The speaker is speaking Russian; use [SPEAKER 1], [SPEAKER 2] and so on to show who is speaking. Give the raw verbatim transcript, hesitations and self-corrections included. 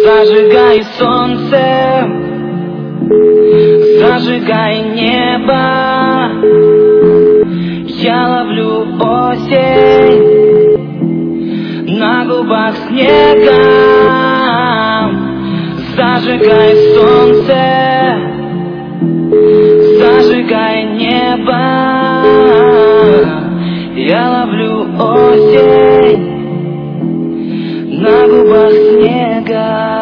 [SPEAKER 1] Зажигай солнце, зажигай небо. Я ловлю осень на губах снега. Зажигай солнце, зажигай небо. Я ловлю осень на губах снега.